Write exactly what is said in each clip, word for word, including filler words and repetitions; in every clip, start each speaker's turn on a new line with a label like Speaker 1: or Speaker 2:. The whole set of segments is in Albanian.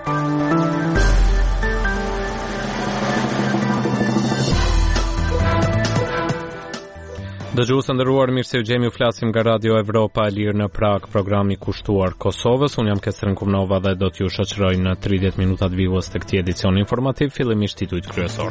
Speaker 1: Dëgjues të nderuar, mirë se u gjemi, u flasim nga Radio Evropa e Lirë në Prag, programi kushtuar Kosovës. Unë jam Kestren Kumnova dhe do t'ju shoqëroj në tridhjetë minutat vijës të këtij edicioni informativ, fillimisht titujt kryesor.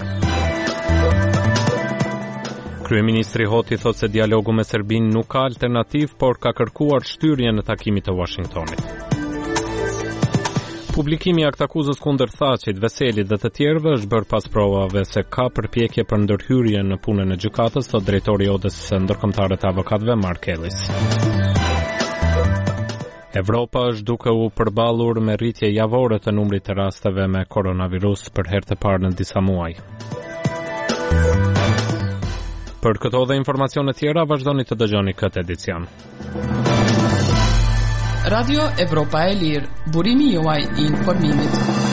Speaker 1: Kryeministri Hoti thotë se dialogu me Serbinë nuk ka alternativë, por ka kërkuar shtyrjen në takimit të Washingtonit. Publikimi i aktakuzës kundër Thaçit, Veselit dhe të tjerëve është bërë pas provave se ka përpjekje për ndërhyrje në punën e gjykatës, thot drejtori i Odës ndërkombëtare të avokatëve Mark Ellis. Evropa është duke u përballur me rritje javore të numrit të rasteve me koronavirus për herë të parë në disa muaj. Për këto dhe informacione tjera, vazhdoni të dëgjoni këtë edicion.
Speaker 2: Radio Evropa e Lirë, burimi juaj i informimit.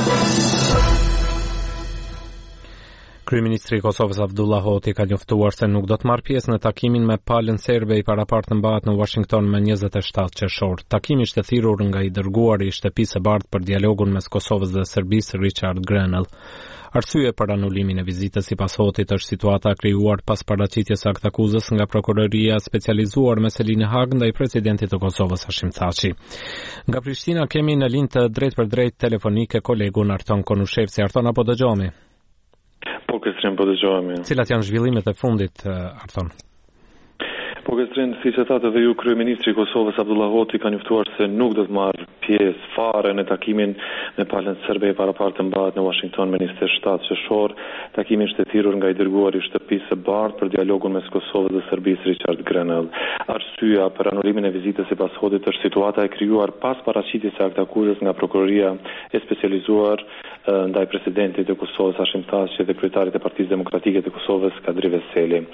Speaker 1: Kryeministri i Kosovës Abdullah Hoti ka njoftuar se nuk do të marrë pjesë në takimin me palën serbe i parapartë të mbahet në Washington me njëzet e shtatë qershor. Takimi ishte thirrur nga i dërguari i Shtëpisë së Bardhë për dialogun mes Kosovës dhe Serbisë, Richard Grenell. Arsye për anulimin e vizitës sipas Hotit është situata krijuar pas paraqitjes së aktakuzës nga prokuroria specializuar me Selin Hag ndaj presidentit të Kosovës Hashim Thaçi. Nga Prishtina kemi në linjë të drejt për drejt telefonike kolegun Arton Konushevci. Arton, apo dëgjohemi?
Speaker 3: Po, Kestrin, po dëgjohemi.
Speaker 1: Cilat janë zhvillimet e fundit, Arton?
Speaker 3: Po, Kestrin, si që thatë dhe ju, kryeministri i Kosovës Abdullah Hoti ka njoftuar se nuk do të marrë pjesë fare në takimin me palën serbe e parapartë të mbahet në Washington me njëzet e shtatë qershor. Takimi është thirrur nga i dërguari i Shtëpisë së Bardhë për dialogun mes Kosovës dhe Serbisë, Richard Grenell. Arsyeja për anulimin e vizitës sipas Hotit është situata e krijuar pas paraqitjes së aktakuzës nga prokuroria e specializuar ndaj presidentit të Kosovës Hashim Thaçi dhe kryetarit të Partisë Demokratike të Kosovës Kadri Veseli.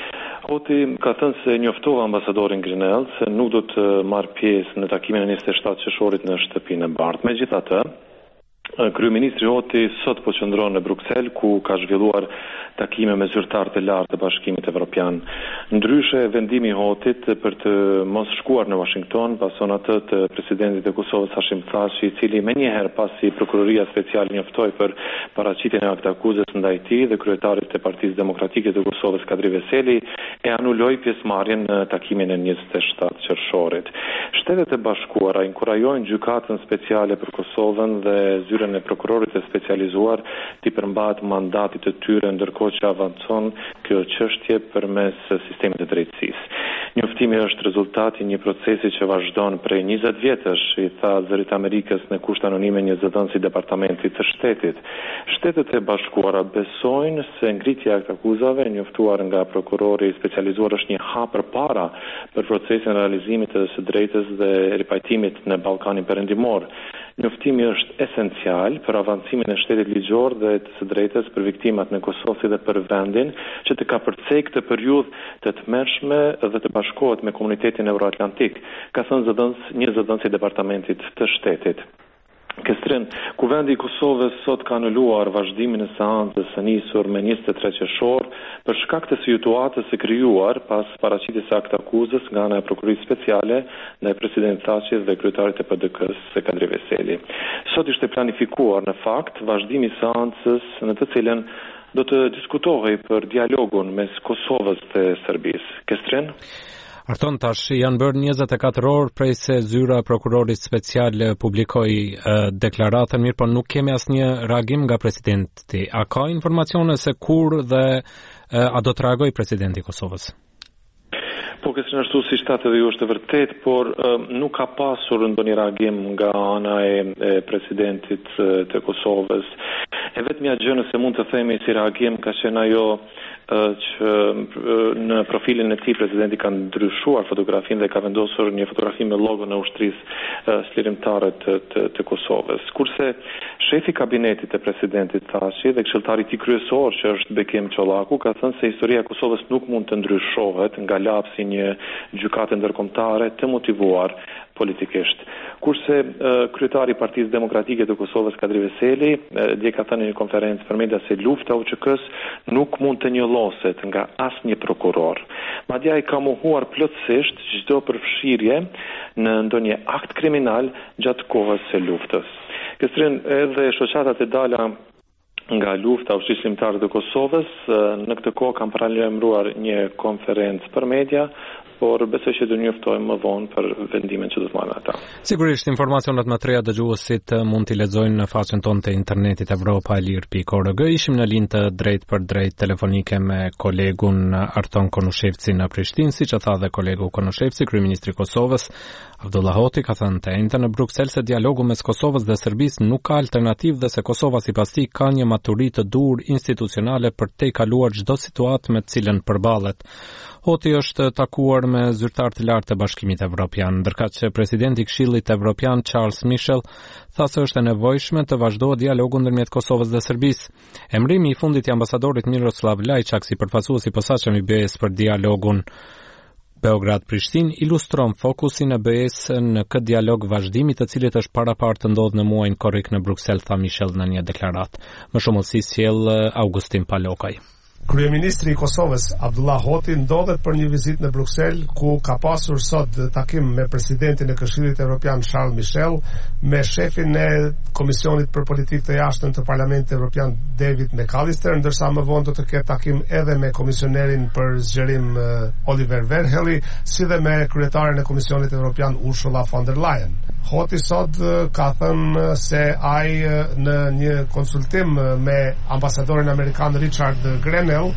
Speaker 3: Hoti ka thënë se njoftova ambasadorin Grenell se nuk do të marrë pjesë në takimin e njëzet e shtatë qershorit në Shtëpinë e Bardhë. Megjithatë, kryeministri Hoti sot po qëndron në Bruksel, ku ka zhvilluar takime me zyrtarë të lartë të Bashkimit Evropian. Ndryshe, vendimi i Hotit për të mos shkuar në Washington pason atë të presidentit të Kosovës Hashim Thaçi, i cili menjëherë pasi prokuroria speciale njoftoi për paraqitjen e aktakuzës ndaj tij dhe kryetarit të Partisë Demokratike të Kosovës Kadri Veseli, e anuloi pjesëmarrjen në takimin e njëzet e shtatë qershorit. Shtetet e Bashkuara inkurajojnë gjykatën speciale për Kosovën dhe zyrën e prokurorit të specializuar t'i përmbahet mandatit të tyre, ndërkohë që avancon kjo çështje përmes sistemit të drejtësisë. Njoftimi është rezultati i një procesi që vazhdon prej njëzet vjetësh, i tha Zërit Amerikës në kusht anonime një zëdhënës i Departamentit të Shtetit. Shtetet e Bashkuara besojnë se ngritja e aktakuzave njoftuar nga prokurori specializuar është një hap përpara për procesin e realizimit të së drejtës dhe ripajtimit në Ballkanin Perëndimor. Njoftimi është esencial për avancimin e shtetit ligjor dhe të së drejtës për viktimat në Kosovë dhe për vendin që të ka përcej këtë periudhë të tmerrshme dhe të bashkohet me komunitetin euroatlantik, ka thënë zëdhënës, një zëdhënës i Departamentit të Shtetit. Kestrin, kuvendi i Kosovës sot ka anuluar vazhdimin e seancës së nisur me njëzet e tre qershor për shkak të situatës së krijuar pas paraqitjes së aktakuzës nga ana e prokurorisë speciale ndaj presidentit Thaçit dhe kryetarit të P D K-s Kadri Veseli. Sot ishte planifikuar në fakt vazhdimi i seancës në të cilën do të diskutohej për dialogun mes Kosovës dhe Serbisë. Kestrin?
Speaker 1: Arton, tash janë bërë njëzet e katër orë prej se zyra e prokurorit special publikoi uh, deklaratën, mirë, por nuk kemi asnjë reagim nga presidenti. A ka informacione se kur dhe uh, a do të reagojë presidenti i Kosovës?
Speaker 3: Po, kësë ashtu si shtatë dhe ju është vërtet, por um, nuk ka pasur ndonjë reagim nga ana e, e presidentit të Kosovës. E vetmja gjë nëse mund të themi si reagim ka qenë ajo që në profilin e tij presidenti ka ndryshuar fotografinë dhe ka vendosur një fotografi me logon e ushtrisë slirimtare të, të, të Kosovës. Kurse shefi i kabinetit të presidentit Thaçi dhe këshilltari i tij kryesor që është Bekim Çollaku ka thënë se historia e Kosovës nuk mund të ndryshohet nga lapsi një gjykate ndërkombëtare të motivuar politikisht. Kurse uh, kryetari i Partisë Demokratike të Kosovës Kadri Veseli dje ka thënë në një konferencë për media se lufta U Q K-s nuk mund të njolloset nga asnjë prokuror. Madje ai ka mohuar plotësisht çdo përfshirje në ndonjë akt kriminal gjatë kohës së luftës. Këstrin, edhe shoqatat e dala nga lufta ushtrislimtare të Kosovës, në këtë kohë kam paralajmëruar një konferencë për media, por besoj që do njoftojmë më vonë për vendimin që do të marrin ata.
Speaker 1: Sigurisht, informacionet më të reja dëgjuesit mund t'i lexojnë në faqen tonë të internetit europa e lirë pikë org. Ishim në linjë të drejt për drejt telefonike me kolegun Arton Konushevci në Prishtinë, siç e tha dhe kolegu Konushevci, kryeministri i Kosovës Abdullah Hoti ka thënë të njëjtën në Bruksel se dialogu mes Kosovës dhe Serbisë nuk ka alternativë dhe se Kosova sipas tij ka një maturi të dur institucionale për te kaluar çdo situatë me të cilën përballet. Hoti është takuar me zyrtar të lartë të Bashkimit Evropian, ndërkaq që presidenti i Këshillit Evropian Charles Michel tha se është e nevojshme të vazhdohet dialogu ndërmjet Kosovës dhe Serbisë. Emrimi i fundit i ambasadorit Miroslav Lajçak si përfaqësues i posaçëm i B E S për dialogun Beograd-Prishtinë ilustron fokusin e B E S në këtë dialog vazhdimi të cilit është parapar të ndodhë në muajin korrik në Bruksel, tha Michel në një deklaratë. Më shumë si sjell Augustin Palokaj.
Speaker 4: Kryeministri i Kosovës Abdullah Hoti ndodhet për një vizitë në Bruksel, ku ka pasur sot takim me presidentin e Këshillit Evropian Charles Michel, me shefin e Komisionit për Politikë të Jashtëm të Parlamentit Evropian David McAllister, ndërsa më vonë do të ketë takim edhe me komisionerin për zgjerim Oliver Verhelyi, si dhe me kryetaren e Komisionit Evropian Ursula von der Leyen. Hoti sot ka thënë se ai në një konsultim me ambasadorin amerikan Richard Grenell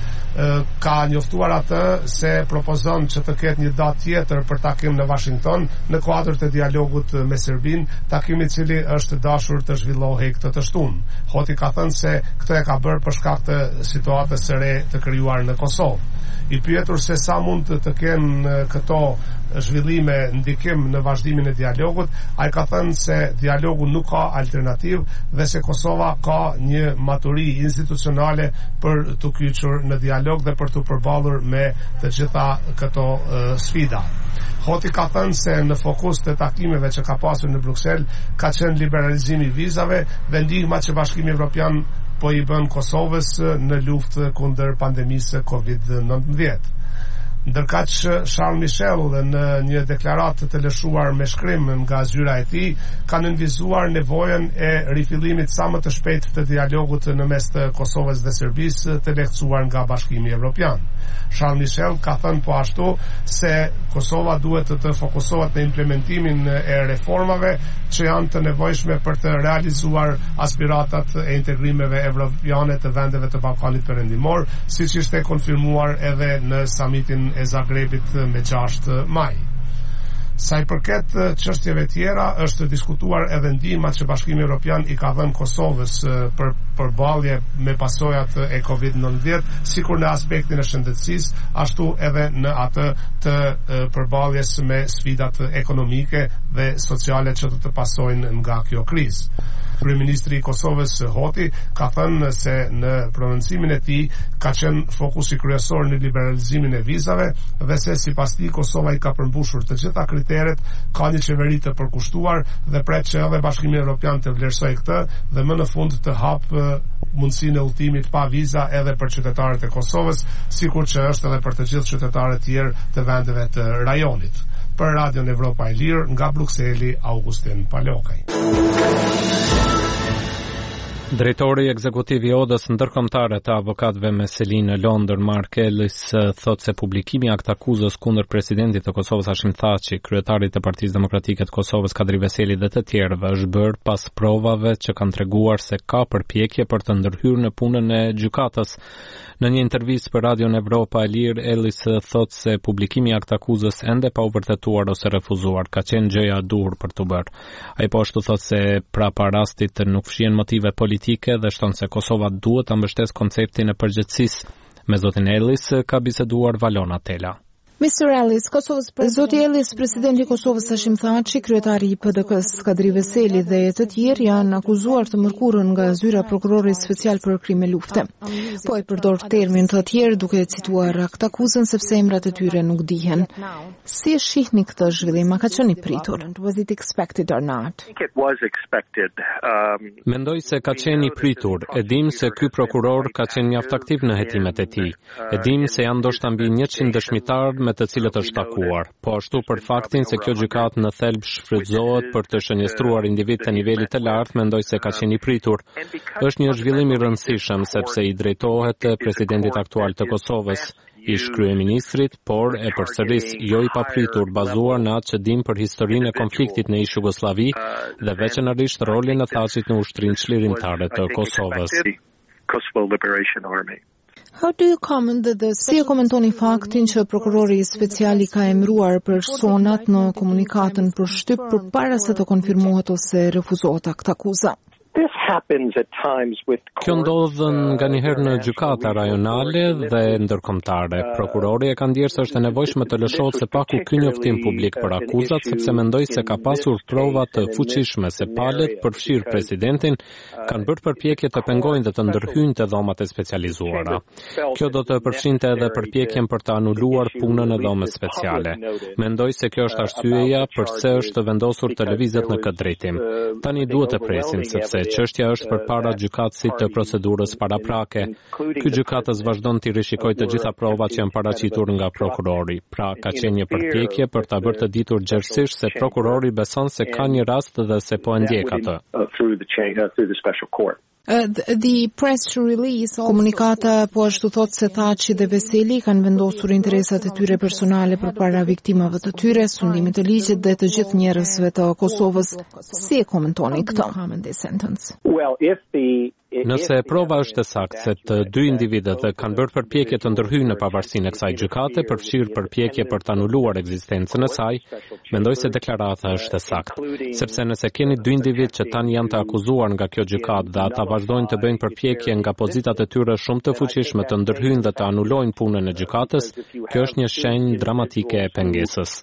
Speaker 4: ka njoftuar atë se propozon që të ketë një datë tjetër për takim në Washington në kuadër të dialogut me Serbinë, takimi i cili është dashur të zhvillohej këtë të shtunë. Hoti ka thënë se këtë e ka bërë për shkak të situatës së re të krijuar në Kosovë. I pyetur se sa mund të kenë këto zhvillime ndikim në vazhdimin e dialogut, ai ka thënë se dialogu nuk ka alternativë dhe se Kosova ka një maturi institucionale për të kyçur në dialog dhe për të përballur me të gjitha këto uh, sfida. Hoti ka thënë se në fokus të takimeve që ka pasur në Bruksel ka qenë liberalizimi i vizave dhe ndihma që Bashkimi Evropian po i bën Kosovës në luftë kundër pandemisë kovid nëntëmbëdhjetë. Ndërkaq Charles Michel në një deklaratë të lëshuar me shkrim nga zyra e tij ka nënvizuar nevojën e rifillimit sa më të shpejtë të dialogut në mes të Kosovës dhe Serbisë të lehtësuar nga Bashkimi Evropian. Charles Michel ka thënë po ashtu se Kosova duhet të fokusohet në implementimin e reformave që janë të nevojshme për të realizuar aspiratat e integrimeve evropiane të vendeve të Ballkanit Perëndimor, siç ishte konfirmuar edhe në samitin e Zagrebit me gjashtë maj. Sa i përket çështjeve tjera, është diskutuar edhe ndihmat që Bashkimi Evropian i ka dhënë Kosovës për përballje me pasojat e kovid nëntëmbëdhjetë, sikur në aspektin e shëndetësisë, ashtu edhe në atë të përballjes me sfidat ekonomike dhe sociale që do të pasojnë nga kjo krizë. Kryeministri i Kosovës Hoti ka thënë se në prononcimin e tij ka qenë fokusi kryesor në liberalizimin e vizave dhe se sipas tij Kosova i ka përmbushur të gjitha kriteret, ka një qeveri të përkushtuar dhe pret që edhe Bashkimi Evropian të vlerësojë këtë dhe më në fund të hapë mundësinë e udhëtimit pa viza edhe për qytetarët e Kosovës, sikur që është edhe për të gjithë qytetarët tjerë të vendeve të rajonit. Për Radion Evropa e Lirë, nga Brukseli, Augustin Palokaj.
Speaker 1: Drejtori ekzekutiv i Odës ndërkombëtare të avokatëve me seli në Londër, Mark Ellis, thotë se publikimi i akt akuzës kundër presidentit të Kosovës Hashim Thaçi, kryetarit të Partisë Demokratike të Kosovës Kadri Veseli dhe të tjerëve është bërë pas provave që kanë treguar se ka përpjekje për të ndërhyrë në punën e gjykatës. Në një intervistë për Radion Evropa e Lirë, Ellis thotë se publikimi i akt akuzës ende pa u vërtetuar ose refuzuar, ka qenë gjëja e duhur për të bërë. Ai po ashtu thotë se prapa rastit nuk fshihen motive politike dhe shton se Kosova duhet ta mbështesë konceptin e përgjegjësisë. Me zotin Ellis ka biseduar Valona Tela.
Speaker 5: mister Ellis, Kosovës Zoti Ellis, presidenti i Kosovës Hashim Thaçi, kryetari i P D K-s Kadri Veseli dhe të tjerë janë akuzuar të mërkurën nga zyra prokurorit special për krime lufte. Po e përdor termin të tjerë duke cituar akt akuzën sepse emrat e tyre nuk dihen. Si e shihni këtë zhvillim, a ka qenë i pritur? Was it expected or not?
Speaker 1: Mendoj se ka qenë i pritur. E dim se ky prokuror ka qenë mjaft aktiv në hetimet e tij. E dim se janë ndoshta mbi njëqind dëshmitar me të cilët është takuar, po ashtu për faktin se kjo gjykatë në thelb shfrytëzohet për të shënjestruar individ të nivelit të lartë, mendoj se ka qenë i pritur. Është një zhvillim i rëndësishëm sepse i drejtohet presidentit aktual të Kosovës, ish kryeministrit, por e përsëris jo i papritur, bazuar në atë që dim për historinë e konfliktit në ish Jugosllavi dhe veçanërisht rolin e Thaçit në ushtrinë çlirimtare të Kosovës.
Speaker 5: How do you comment that the... Si e komentoni faktin që prokurori special i ka emëruar personat në komunikatën për shtyp përpara se të konfirmohet ose refuzohet aktakuza?
Speaker 1: Kjo ndodh nga një herë në gjykata rajonale dhe ndërkombëtare. Prokurori e ka ndjerë se është e nevojshme të lëshohet së paku ky njoftim publik për akuzat, sepse mendoj se ka pasur prova të fuqishme se palët, përfshirë presidentin, kanë bërë përpjekje të pengojnë dhe të ndërhyjnë te dhomat e specializuara. Kjo do të përfshinte edhe përpjekjen për të anuluar punën e dhomës speciale. Mendoj se kjo është arsyeja pse është vendosur të lëvizet në këtë drejtim. Tani duhet të presim sepse çështja është përpara gjykatësit të procedurës paraprake. Ky gjykatës vazhdon të rishikojë të gjitha provat që janë paraqitur nga prokurori. Pra ka qenë një përpjekje për ta bërë të ditur gjerësisht se prokurori beson se ka një rast dhe se po e ndjek atë.
Speaker 5: Uh, the press release, komunikata po ashtu thot se Thaçi dhe Veseli kanë vendosur interesat e tyre personale përpara viktimave të tyre, sundimit të ligjit dhe të gjithë njerëzve të Kosovës. Si e komentoni këtë?
Speaker 1: Nëse prova është e saktë se të dy individët kanë bërë përpjekje të ndërhyjnë në pavarësinë e kësaj gjykate, përfshirë përpjekje për të anuluar ekzistencën e saj, mendoj se deklarata është e saktë. Sepse nëse keni dy individ që tani janë të akuzuar nga kjo gjykatë dhe ata vazhdojnë të bëjnë përpjekje nga pozitat e tyre shumë të fuqishme të ndërhyjnë dhe të anulojnë punën e gjykatës, kjo është një shenjë dramatike e pengesës.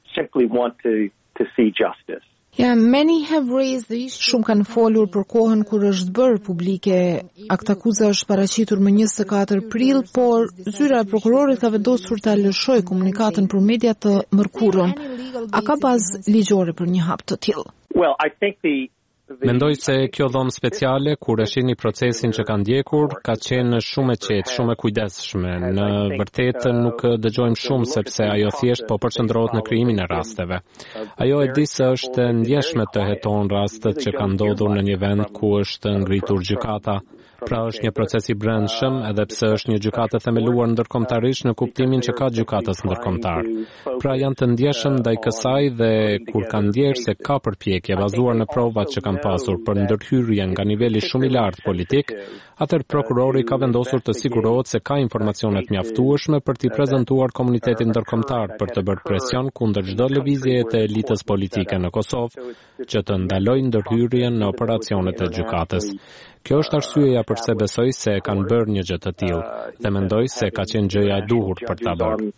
Speaker 5: Yeah, many have raised the issue. Shumë kanë folur për kohën kur është bërë publike aktakuza është paraqitur më njëzet e katër prill, por zyra e prokurorit ka vendosur ta lëshojë komunikatën për media të mërkurën. A ka bazë ligjore për një hap të tillë?
Speaker 6: Well, I think the
Speaker 1: Mendoj se kjo dhomë speciale, kur e shihni procesin që ka ndjekur, ka qenë shumë e qetë, shumë e kujdesshme. Në vërtetë nuk dëgjojmë shumë sepse ajo thjesht po përqendrohet në krijimin e rasteve. Ajo e di se është e ndjeshme të heton rastet që kanë ndodhur në një vend ku është ngritur gjykata. Pra është një proces i brendshëm, edhe pse është një gjykatë e themeluar ndërkombëtarisht në kuptimin që ka gjykatës ndërkombëtar. Pra janë të ndjeshëm ndaj kësaj dhe kur kanë ndjerë se ka përpjekje bazuar në provat që kanë pasur për ndërhyrje nga niveli shumë i lartë politik, atëherë prokurori ka vendosur të sigurohet se ka informacionet mjaftueshme për t'i prezantuar komunitetit ndërkombëtar për të bërë presion kundër çdo lëvizjeje të elitës politike në Kosovë që të ndalojë ndërhyrjen në operacionet e gjykatës. Kjo është arsyeja pse besoj se kanë bërë një gjë të tillë dhe mendoj se ka qenë gjëja e duhur për ta bërë.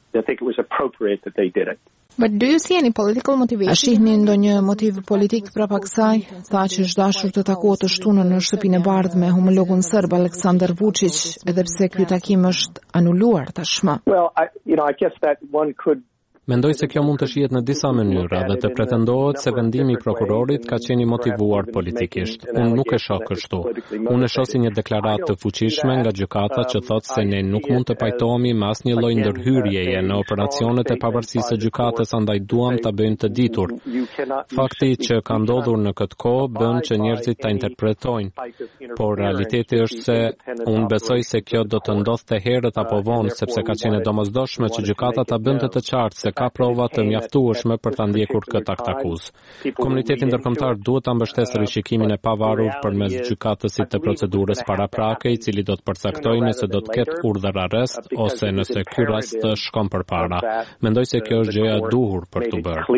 Speaker 5: But do you see any political motivation? A shihni ndonjë motiv politik brapa kësaj? Thaçi është dashur të takohet të shtunën në shtëpinë e bardhë me homologun serb Aleksandar Vučić, edhe pse ky takim është anuluar tashmë.
Speaker 6: Well, I, you know, I guess that one could
Speaker 1: Mendoj se kjo mund të shihet në disa mënyra dhe të pretendohet se vendimi i prokurorit ka qenë i motivuar politikisht. Unë nuk e shoh kështu. Unë e shoh si një deklaratë të fuqishme nga gjykata që thotë se ne nuk mund të pajtohemi me asnjë lloj ndërhyrjeje në operacionet e pavarësisë së gjykatës, andaj duam ta bëjmë të ditur. Fakti që ka ndodhur në këtë kohë bën që njerëzit ta interpretojnë, por realiteti është se unë besoj se kjo do të ndodhte herët apo vonë, sepse ka qenë domosdoshme që gjykata ta bënte të qartë se ka prova të mjaftueshme për ta ndjekur këtë aktakuzë. Komuniteti ndërkombëtar duhet ta mbështesë rishikimin e pavarur përmes gjykatësit të procedurës paraprake, i cili do të përcaktojë nëse do të ketë urdhër arrest ose nëse ky rast shkon përpara. Mendoj se kjo është gjëja e duhur për të bërë.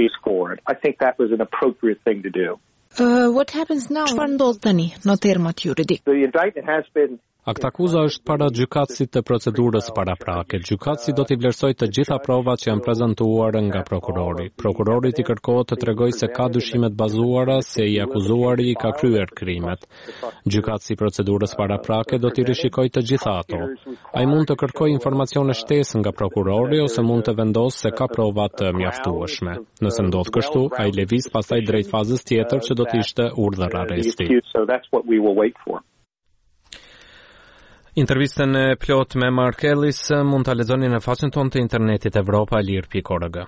Speaker 5: Uh, what happens now? Çfarë ndodh tani në termat juridik?
Speaker 1: Aktakuza është para gjykatësit të procedurës paraprake. Gjykatësi do t'i vlerësojë të gjitha provat që janë prezantuar nga prokurori. Prokurorit i kërkohet të tregojë se ka dyshime të bazuara se i akuzuari i ka kryer krimet. Gjykatësi i procedurës paraprake do t'i rishikojë të gjitha ato. Ai mund të kërkojë informacione shtesë nga prokurori ose mund të vendosë se ka prova të mjaftueshme. Nëse ndodh kështu, ai lëviz pastaj drejt fazës tjetër që do të ishte urdhër arresti. Intervistën e plot me Mark Ellis mund ta lexoni në faqen tonë të internetit evropa e lirë pikë org.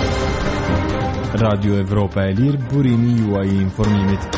Speaker 7: Radio Evropa e Lirë, burimi juaj i informimit.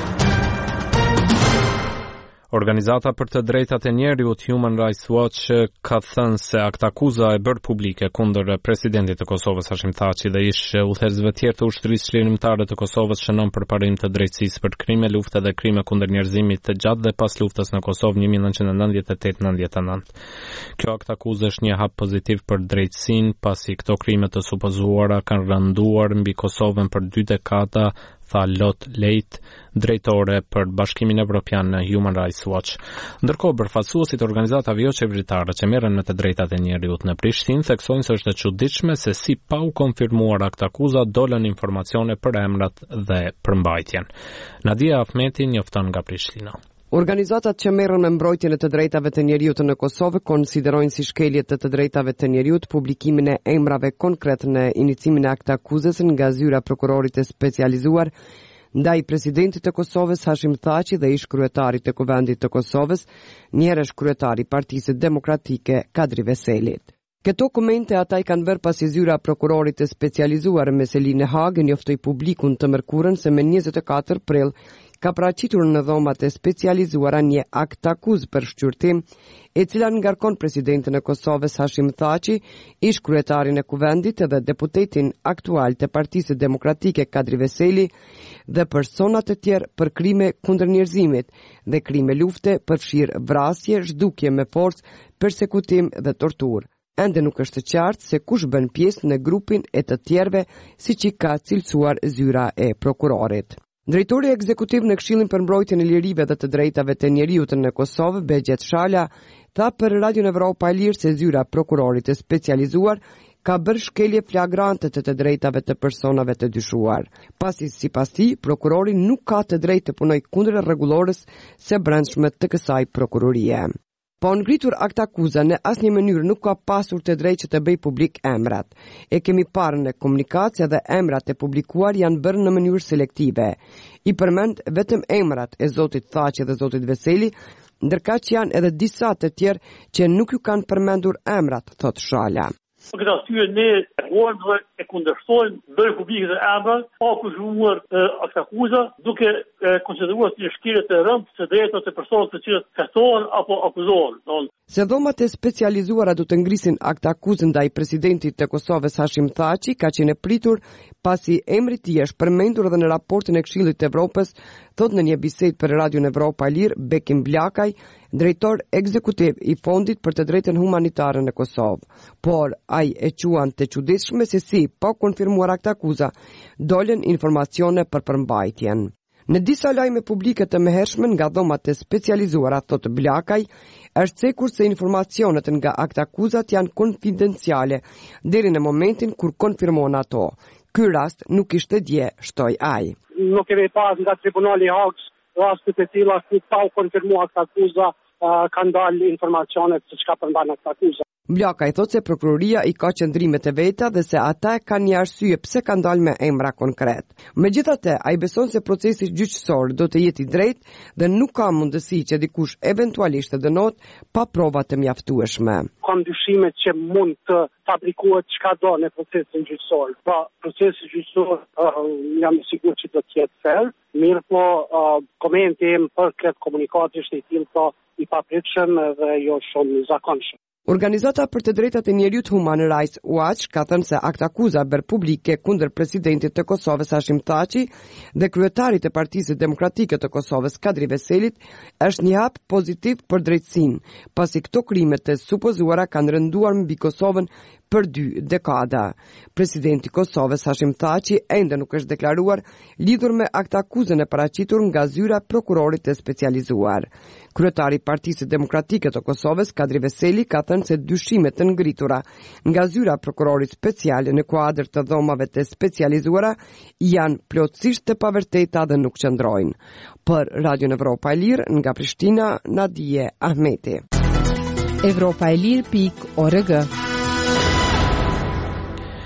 Speaker 1: Organizata për të drejtat e njerëzit Human Rights Watch ka thënë se aktakuza e bërë publike kundër presidentit të Kosovës Hashim Thaçi dhe ish udhëheqësve të tjerë të ushtrisë çlirimtare të Kosovës shënon përparim të drejtësisë për krime lufte dhe krime kundër njerëzimit të gjatë dhe pas luftës në Kosovë një mijë nëntëqind e nëntëdhjetë e tetë deri në nëntëdhjetë e nëntë. Kjo aktakuzë është një hap pozitiv për drejtësinë pasi këto krime të supozuara kanë rënduar mbi Kosovën për dy dekada, tha Lot Lejt, drejtore për Bashkimin Evropian në Human Rights Watch. Ndërkohë, bërfaqësuesit e organizatave jo qeveritare që merren me të drejtat e njerëzit në Prishtinë theksojnë se është e çuditshme se si pa u konfirmuar aktakuza dolën informacione për emrat dhe përmbajtjen. Nadia Ahmeti njofton nga Prishtina.
Speaker 8: Organizatat që merren me mbrojtjen e të drejtave të njerëzit në Kosovë konsiderojnë si shkelje të të drejtave të njerëzit publikimin e emrave konkret në inicimin e aktakuzës nga zyra prokurorit e specializuar ndaj presidentit të Kosovës Hashim Thaçi dhe ish kryetarit të Kuvendit të Kosovës, njëherësh kryetari Partisë Demokratike Kadri Veselit. Këto komente ata i kanë bërë pasi zyra prokurorit të specializuar me Selin e Hagë njoftoi publikun të mërkurën se me njëzet e katër prill ka paraqitur në dhomat e specializuara një akt akuzë për shqyrtim, e cila ngarkon presidentin e Kosovës Hashim Thaçi, ish kryetarin e Kuvendit dhe deputetin aktual të Partisë Demokratike Kadri Veseli dhe personat e tjerë për krime kundër njerëzimit dhe krime lufte përfshirë vrasje, zhdukje me forcë, persekutim dhe torturë. Ende nuk është qartë se kush bën pjesë në grupin e të tjerëve, siç i ka cilësuar zyra e prokurorit. Drejtori ekzekutiv në Këshillin për mbrojtjen e lirive dhe të drejtave të njerëzit në Kosovë, Begjet Shala, tha për Radio Evropa e Lirë se zyra prokurorit të specializuar ka bërë shkelje flagrante të të drejtave të personave të dyshuar. Pasi sipas tij, prokurori nuk ka të drejtë të punojë kundër rregullorës së brendshme të kësaj prokurorie. Po ngritur akt akuza në asnjë mënyrë nuk ka pasur të drejtë që të bëj publik emrat. E kemi parë në komunikacija dhe emrat e publikuar janë bërë në mënyrë selektive. I përmend vetëm emrat e zotit Thaçi dhe zotit Veseli, ndërkaq që janë edhe disa të tjerë që nuk ju kanë përmendur emrat, thot Shala.
Speaker 9: Për këtë arsye ne urdhë e kundërshtojmë bërë publike të emra pa kuzhuar aktakuza, duke konsideruar si shkelje të rëndë të drejtave të personave të cilët kërkohen apo akuzohen.
Speaker 8: Se dhomat e specializuara do të ngrisin aktakuzën ndaj presidentit të Kosovës Hashim Thaçi ka qenë pritur pasi emri i tij është përmendur edhe në raportin e Këshillit të Evropës, thot në një bisedë për Radio Evropa e Lirë Bekim Blakaj, drejtor ekzekutiv i Fondit për të drejtën humanitare në Kosovë. Por ai e quan të çuditshme se si pa konfirmuar aktakuza dolën informacione për përmbajtjen. Në disa lajme publike të mëhershme nga dhomat e specializuara, thot Blakaj, është cekur se informacionet nga aktakuzat janë konfidenciale deri në momentin kur konfirmon ato. Ky rast nuk ishte dje, shtoi ai.
Speaker 10: Nuk kemi pas nga Tribunali i Hagës rastet e tilla ku pa u konfirmuar aktakuza, uh, kanë dalë informacionet se çka përmban aktakuza.
Speaker 8: Blaka i thot se prokuroria i ka qëndrimet e veta dhe se ata kanë një arsye pse kanë dalë me emra konkret. Megjithatë, ai beson se procesi gjyqësor do të jetë i drejtë dhe nuk ka mundësi që dikush eventualisht të dënohet pa prova të mjaftueshme.
Speaker 10: Kam dyshime që mund të fabrikohet çka do në procesin gjyqësor. Pa procesi gjyqësor uh, jam i sigurt që do të jetë fair, mirë po uh, komenti im për këtë komunikat ishte i tillë i papritshëm dhe jo shumë i zakonshëm.
Speaker 8: Organizata për të drejtat e njerëzit Human Rights Watch ka thënë se aktakuza bërë publike kundër presidentit të Kosovës Hashim Thaçi dhe kryetarit të Partisë Demokratike të Kosovës Kadri Veselit është një hap pozitiv për drejtësinë, pasi këto krime të supozuara kanë rënduar mbi Kosovën për dy dekada. Presidenti i Kosovës Hashim Thaçi ende nuk është deklaruar lidhur me aktakuzën e paraqitur nga zyra prokurorit të specializuar. Kryetari i Partisë Demokratike të Kosovës Kadri Veseli ka thënë se dyshimet të ngritura nga zyra prokurorit special në kuadër të dhomave të specializuara janë plotësisht të pavërteta dhe nuk qëndrojnë. Për Radio Evropa e Lirë nga Prishtina, Nadije Ahmeti.
Speaker 5: Evropa e Lirë pikë org.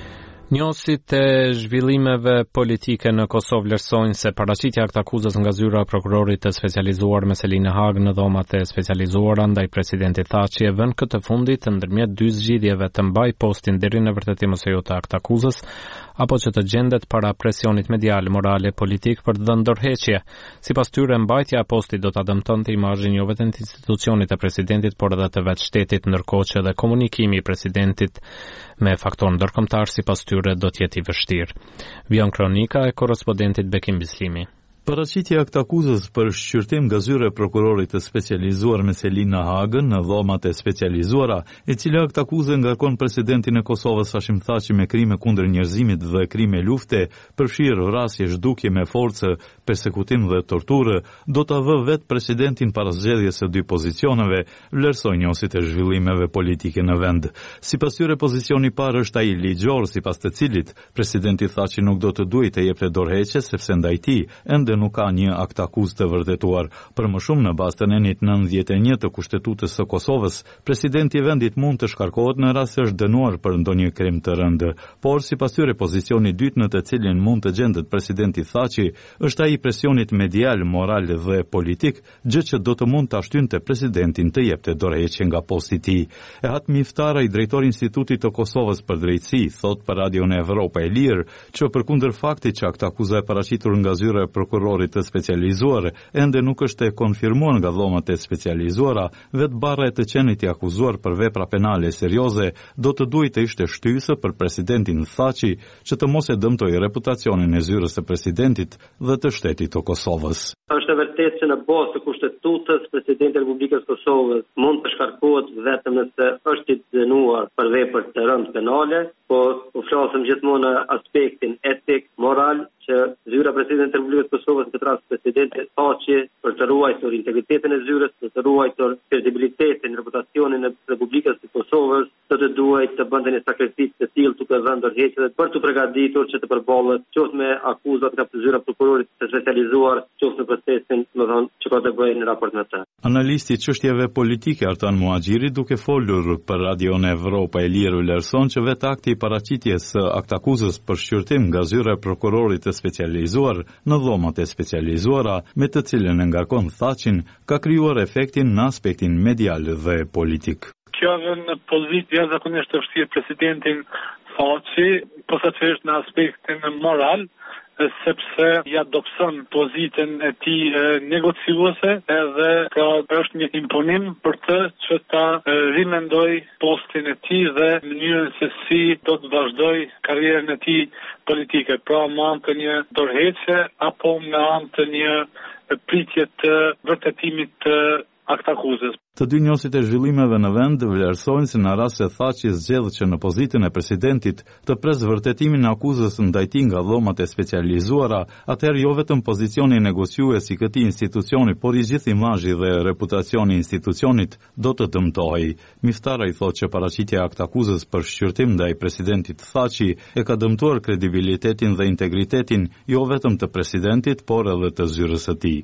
Speaker 1: Njohësit e zhvillimeve politike në Kosovë vlerësojnë se paraqitja e aktakuzës nga zyra e prokurorit të specializuar me Selina Hag në dhomat e specializuara ndaj presidentit Thaçi e vën këtë fundit ndërmjet dy zgjidhjeve të mbaj postin deri në vërtetim ose jo të aktakuzës, apo që të gjendet para presionit medial, moral e politik për të dhënë dorëheqje. Sipas tyre, mbajtja e postit do ta dëmtonte imazhin jo vetëm të institucionit të presidentit, por edhe të vetë shtetit, ndërkohë që edhe komunikimi i presidentit me faktor ndërkombëtar sipas tyre do të jetë i vështirë. Vion kronika e korrespondentit Bekim Bislimi.
Speaker 11: Paraqitja e aktakuzës për shqyrtim nga zyra e prokurorit të specializuar me Selina Hagën në dhomat e specializuara, e cila aktakuzë ngarkon presidentin e Kosovës Hashim Thaçi me krime kundër njerëzimit dhe krime lufte, përfshirë vrasje, zhdukje me forcë, persekutim dhe torturë, do ta vë vetë presidentin para zgjedhjes së dy pozicioneve, vlerësojnë njohësit e zhvillimeve politike në vend. Sipas tyre, pozicioni i parë është ai ligjor, sipas të cilit presidenti Thaçi nuk do të duhet të jepte dorëheqje sepse ndaj tij ende nuk ka një akt akuzë të vërtetuar. Për më shumë, në bazë të nenit nëntëdhjetë e një të Kushtetutës së Kosovës, presidenti i vendit mund të shkarkohet në rast se është dënuar për ndonjë krim të rëndë. Por sipas tyre, pozicioni i dytë në të cilin mund të gjendet presidenti Thaçi është ai i presionit medial, moral dhe politik, gjë që do të mund ta shtynte presidentin të jepte dorëheqje nga posti i tij. Ehat Miftara, i drejtori i Institutit të Kosovës për Drejtësi, thot për Radion Evropa e Lirë që përkundër faktit që aktakuza e paraqitur nga zyra e prokurorit të specializuar ende nuk është e konfirmuar nga dhomat e specializuara, vetë barra e të qenit i akuzuar për vepra penale serioze do të duhet të ishte shtysë për presidentin Thaçi që të mos e dëmtojë reputacionin e zyrës së presidentit dhe të shtetit të Kosovës.
Speaker 12: Është e vërtetë që në bazë të Kushtetutës, presidenti i Republikës së Kosovës mund të shkarkohet vetëm nëse është i dënuar për vepra të rëndë penale, por u flasim gjithmonë në aspektin etik, moral, që zyra presidentit të Republikës së Kosovës, në këtë rast presidenti Thaçi, për të ruajtur integritetin e zyrës, për të ruajtur kredibilitetin, reputacionin e Republikës së Kosovës, do të duhet të bënte një sakrificë të tillë duke dhënë dorëheqje dhe për të përgatitur që të përballet qoftë me akuzat nga zyra prokurorit të specializuar, qoftë në procesin, do të thonë, që ka të bëjë në raport me të.
Speaker 11: Analisti i çështjeve politike Artan Muhaxhiri, duke folur për Radion Evropa e Lirë, vlerëson që vetë akti i paraqitjes së aktakuzës për shqyrtim nga zyra e prokurorit të specializuar në dhomat e specializuara, me të cilën e ngarkon Thaçin, ka krijuar efektin në aspektin medial dhe politik.
Speaker 9: Kjo në pozitë jashtëzakonisht të vështirë presidentin Thaçi, posaçërisht në aspektin moral, sepse ja dobëson pozitën e tij negociuese edhe ka është një imponim për të që ta rimendoj postin e tij dhe mënyrën se si do të vazhdoj karrierën e tij politike, pra me anë të një dorëheqje apo me anë të një pritje të vërtetimit të aktakuzës.
Speaker 11: Të dy njohësit e zhvillimeve në vend vlerësojnë se në rast se Thaçi zgjedh që në pozitën e presidentit të pres vërtetimin e akuzës ndaj tij nga dhomat e specializuara, atëherë jo vetëm pozicioni negociues i këtij institucioni, por i gjithë imazhi dhe reputacioni i institucionit do të dëmtohej. Miftara i thotë që paraqitja e aktakuzës për shqyrtim ndaj presidentit Thaçi e ka dëmtuar kredibilitetin dhe integritetin jo vetëm të presidentit, por edhe të zyrës së tij.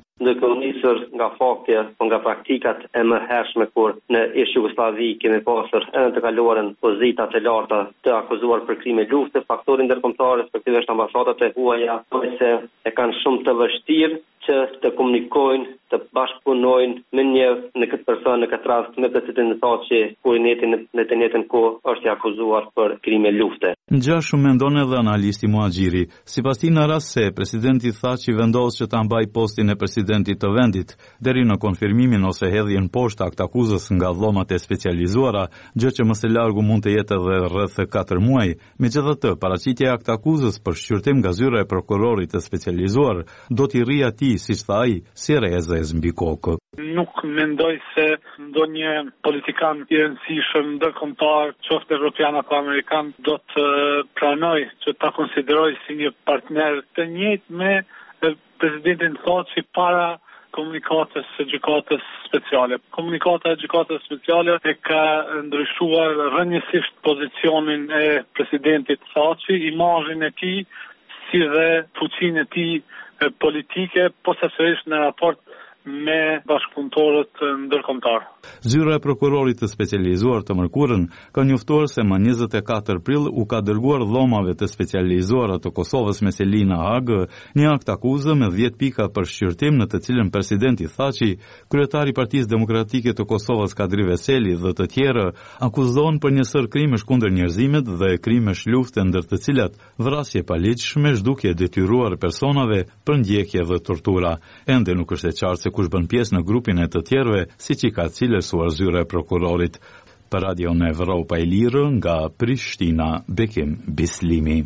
Speaker 12: Nga fakti apo nga praktikat e mëhershme kur në ish Jugosllavi kemi pasur edhe të kaluarën pozita të larta të akuzuar për krime lufte, faktori ndërkombëtar respektivisht ambasadat e huaja, se e kanë shumë të vështirë që të komunikojnë, të bashkëpunojnë me një në këtë person, në këtë rast me presidentin Thaçi, ku në të njëjtën kohë është i akuzuar për krime lufte.
Speaker 11: Ngjashëm mendon edhe analisti Muhaxhiri. Sipas tij, në rast se presidenti Thaçi vendos që ta mbajë postin e presidentit të vendit deri në konfirmimin ose hedhjen poshtë aktakuzës nga dhomat e specializuara, gjë që më së largu mund të jetë edhe rreth katër muaj, megjithatë paraqitja e aktakuzës për shqyrtim nga zyra e prokurorit të specializuar do t'i rrijë atij, siç tha ai, si rrezë mbi kokë.
Speaker 9: Nuk mendoj se ndonjë politikan i rëndësishëm ndërkombëtar, qoftë evropian apo amerikan, do të pranoj që ta konsideroj si një partner të njëjtë me presidentin Thaçi para komunikatës së gjykatës speciale. Komunikata e gjykatës speciale e ka ndryshuar rrënjësisht pozicionin e presidentit Thaçi, imazhin e tij, si dhe fuqinë e tij politike, posaçërisht në raport me bashkëpunëtorët ndërkombëtar.
Speaker 11: Zyra e prokurorit të specializuar të Mërkurën ka njoftuar se më njëzet e katër prill u ka dërguar dhomave të specializuara të Kosovës me Selina Hagë një akt akuzë me dhjetë pika për shqyrtim në të cilën presidenti Thaçi, kryetari i Partisë Demokratike të Kosovës Kadri Veseli dhe të tjerë akuzohen për një sër krimesh kundër njerëzimit dhe krimesh lufte ndër të cilat vrasje paligjshme, zhdukje detyruar personave për ndjekje dhe tortura. Ende nuk është e qartë se kush bën pjesë në grupin e të tjerëve, siç i ka cilësuar zyra e prokurorit. Për Radion Evropa e Lirë nga Prishtina, Bekim Bislimi.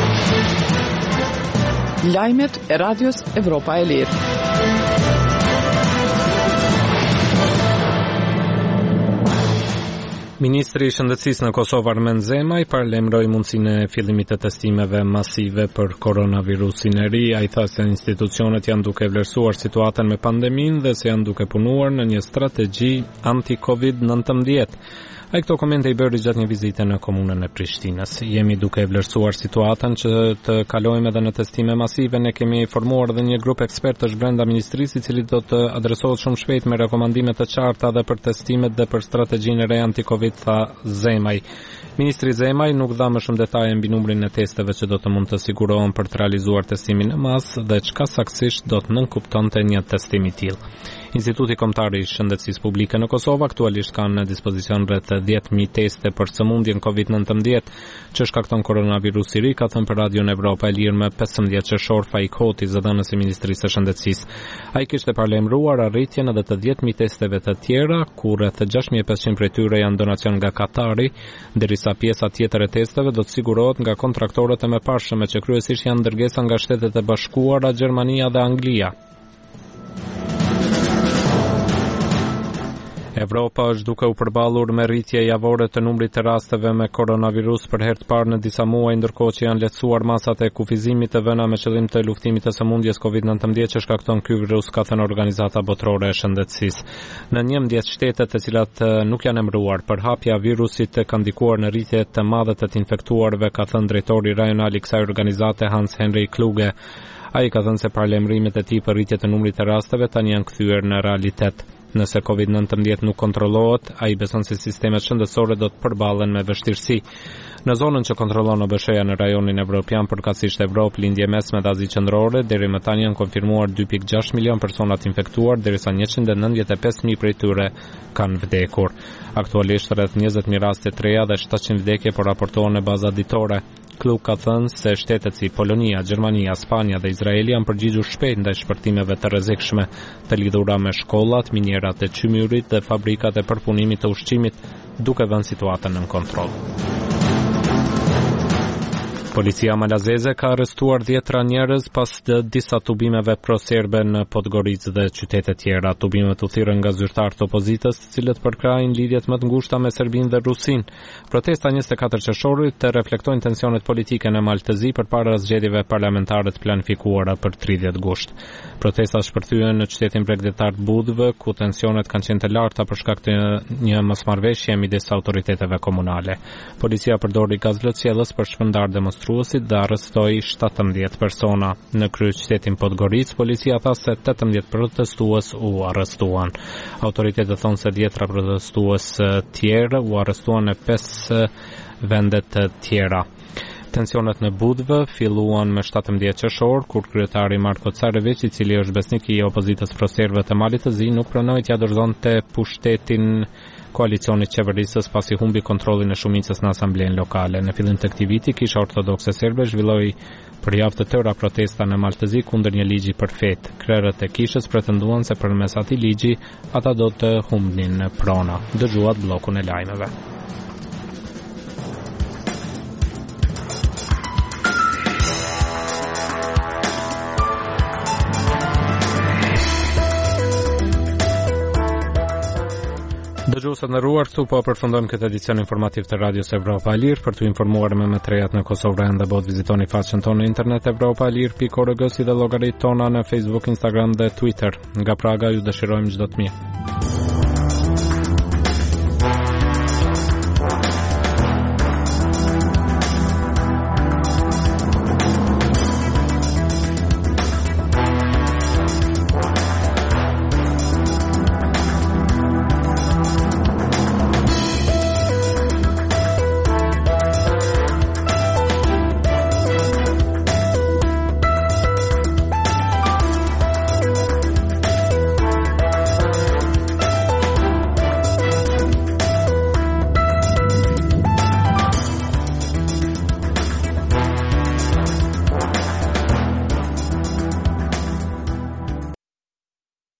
Speaker 2: Lajmet e Radios Evropa e Lirë.
Speaker 1: Ministri i Shëndetësisë në Kosovë Armen Zemaj parlemroi mundësinë e fillimit të testimeve masive për koronavirusin e ri. Ai tha se institucionet janë duke vlerësuar situatën me pandeminë dhe se janë duke punuar në një strategji anti-Covid nineteen. Ai këto komente i bëri gjatë një vizite në komunën e Prishtinës. Jemi duke vlerësuar situatën që të kalojmë edhe në testime masive. Ne kemi formuar edhe një grup ekspertësh brenda ministrisë i cili do të adresohet shumë shpejt me rekomandime të qarta dhe për testimet dhe për strategjinë e re anti-Covid, tha Zemaj. Ministri Zemaj nuk dha më shumë detaje mbi numrin e testeve që do të mund të sigurohen për të realizuar testimin në masë dhe çka saktësisht do të nënkuptonte një testim i tillë. Instituti Kombëtar i Shëndetësisë Publike në Kosovë aktualisht ka në dispozicion rreth dhjetë mijë teste për sëmundjen Covid nineteen që shkakton koronavirusi i ri, ka thënë për Radion Evropa e Lirë më pesëmbëdhjetë qershor Faik Hoti, zëdhënës i Ministrisë së Shëndetësisë. Ai kishte parlemruar arritjen edhe të dhjetë mijë testeve të tjera, ku rreth gjashtë mijë e pesëqind prej tyre janë donacion nga Katari, ndërsa pjesa tjetër e testeve do të sigurohet nga kontraktorët e mëparshëm që kryesisht janë dërgesa nga Shtetet e Bashkuara, Gjermania dhe Anglia. Evropa është duke u përballur me rritje javore të numrit të rasteve me koronavirus për herë të parë në disa muaj, ndërkohë që janë lehtësuar masat e kufizimit të vëna me qëllim të luftimit të sëmundjes Covid nineteen që shkakton ky virus, ka thënë Organizata Botërore e Shëndetësisë. Në njëmbëdhjetë shtete të cilat nuk janë emëruar, përhapja e virusit ka ndikuar në rritje të madhe të të infektuarve, ka thënë drejtori rajonal i kësaj organizate Hans Henry Kluge. Ai ka thënë se parlemrimet e tij për rritje të numrit të rasteve tani janë kthyer në realitet. Nëse Covid nineteen nuk kontrollohet, ai beson se sistemet shëndetësore do të përballen me vështirësi. Në zonën që kontrollon O B S H-ja në rajonin evropian, përkatësisht Evropë, lindje mesme dhe Azi qendrore, deri më tani janë konfirmuar dy pikë gjashtë milion persona të infektuar, derisa njëqind e nëntëdhjetë e pesë mijë prej tyre kanë vdekur. Aktualisht rreth njëzet mijë raste të reja dhe shtatëqind vdekje po raportohen në baza ditore. Klub ka thënë se shtetet si Polonia, Gjermania, Spanja dhe Izraeli janë përgjigjur shpejt ndaj shpërtimeve të rrezikshme të lidhura me shkollat, minierat e çmyrit dhe fabrikat e përpunimit të ushqimit, duke vënë situatën në kontroll. Policia malazeze ka arrestuar dhjetra njerëz pas të disa tubimeve proserbe në Podgoricë dhe qytete tjera. Tubimet u thirrën nga zyrtarët e opozitës, të cilët përkrajnë lidhjet më të ngushta me Serbinë dhe Rusinë. Protesta njëzet e katër qershorit të reflektojnë tensionet politike në Maltëzi përpara zgjedhjeve parlamentare të planifikuara për tridhjetë gusht. Protestat shpërthyen në qytetin bregdetar të Budvë, ku tensionet kanë qenë të larta për shkak të një mosmarrëveshje midis autoriteteve komunale. Policia përdori gaz lëcjelës për shpërndar demonstruesit dhe arrestoi shtatëmbëdhjetë persona. Në kryeqytetin Podgoricë, policia tha se tetëmbëdhjetë protestues u arrestuan. Autoritetet thonë se dhjetra protestues tjerë u arrestuan në pesë vende të tjera. Tensionet në Budvë filluan me shtatëmbëdhjetë qershor, kur kryetari Marko Carević, i cili është besnik i opozitës proserbe të Malit të Zi, nuk pranoi t'ia dorëzonte pushtetin koalicionit qeverisës pasi humbi kontrollin e shumicës në asamblen lokale. Në fillim të këtij viti, Kisha Ortodokse Serbe zhvilloi për javë të tëra protesta në Maltëzi kundër një ligji për fetë. Krerët e kishës pretenduan se përmes atij ligji ata do të humbnin prona. Dëgjuat bllokun e lajmeve. Dëgjuesat nderuar, këtu po përfundojmë këtë edicion informativ të Radios Evropa e Lirë. Për të informuar me më të rejat në Kosovë dhe bot, vizitoni faqen tonë në internet evropa e lirë pikë org si dhe llogaritë tona në Facebook, Instagram dhe Twitter. Nga Praga ju dëshirojmë çdo të mirë.